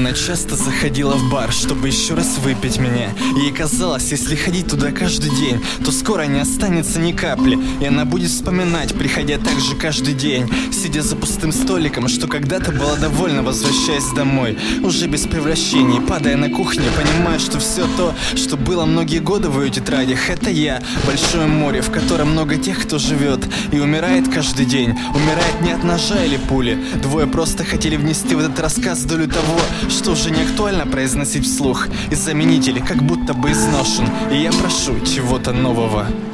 Она часто заходила в бар, чтобы еще раз выпить меня. Ей казалось, если ходить туда каждый день, то скоро не останется ни капли. И она будет вспоминать, приходя так же каждый день, сидя за пустым столиком, что когда-то была довольна, возвращаясь домой, уже без превращений, падая на кухне, понимая, что все то, что было многие годы в ее тетрадях, это я, большое море, в котором много тех, кто живет и умирает каждый день. Умирает не от ножа или пули. Двое просто хотели внести в этот рассказ долю того, что уже не актуально произносить вслух. И заменитель как будто бы изношен. И я прошу чего-то нового.